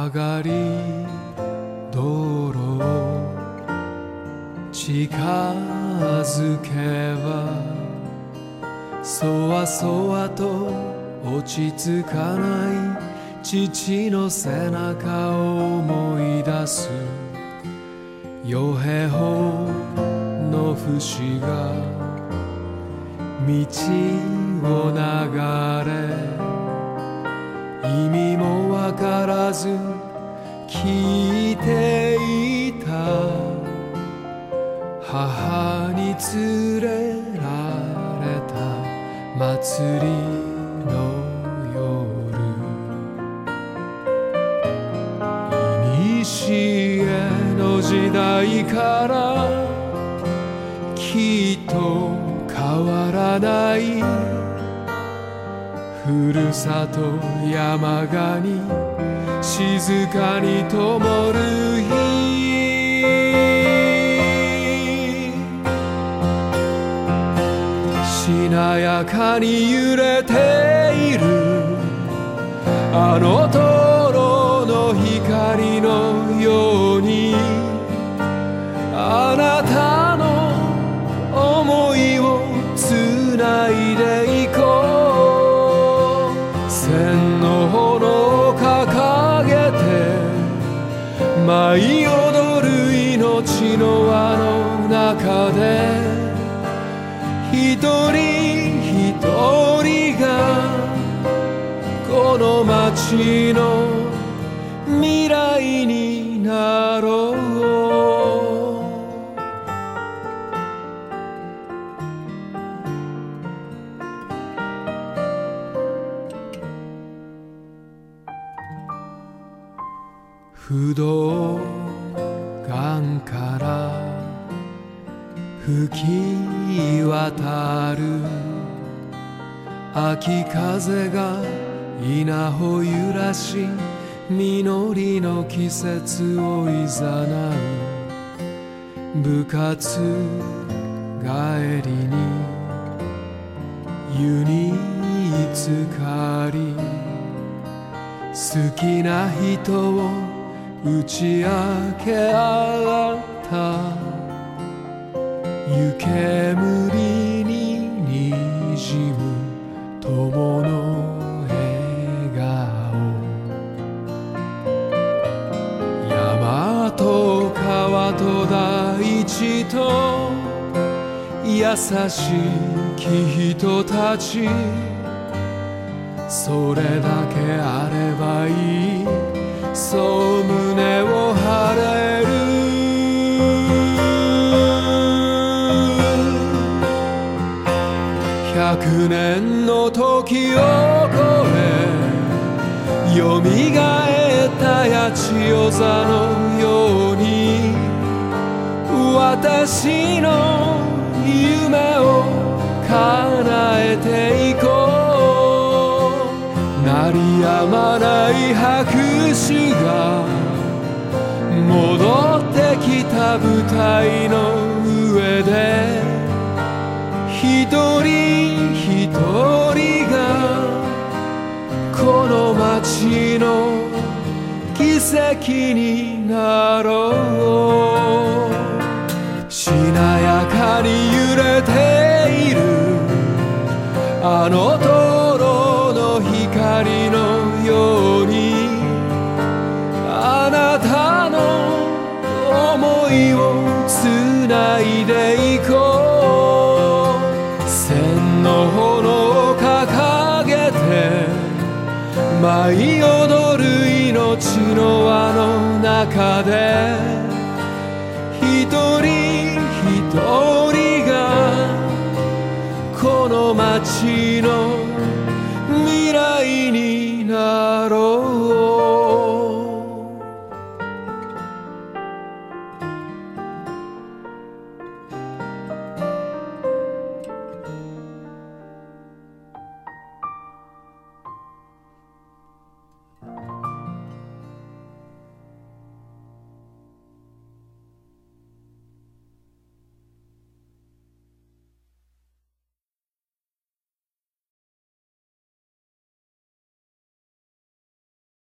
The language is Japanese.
曲がり道路を近づけばそわそわと落ち着かない父の背中を思い出す。与兵法の節が道を流れ、意味もわからず聞いていた。母に連れられた祭りの夜、いにしえの時代からきっと変わらないふるさと山鹿に静かに灯る日、しなやかに揺れているあの灯籠の光のように、あなたの思いをつないでいこう。千の炎を掲げて舞い踊る命の輪の中で、一人一人がこの街の未来になろう。不動岩から吹き渡る秋風が稲穂揺らし、実りの季節をいざなう。部活帰りに湯に浸かり、好きな人を打ち明け合った。湯煙ににじむ友の笑顔、山と川と大地と優しき人たち、それだけあればいい、そう胸を張れる。100年の時を超えよみがえった八千代座のように、私の夢を叶えていこう。鳴りやまない拍手が戻ってきた舞台の上で、一人一人がこの街の奇跡になろう。しなやかに揺れているあの灯籠の光のように、あなたの想いをつないでいこう。千の炎を掲げて舞い踊る命の輪の中で、一人一人がこの街の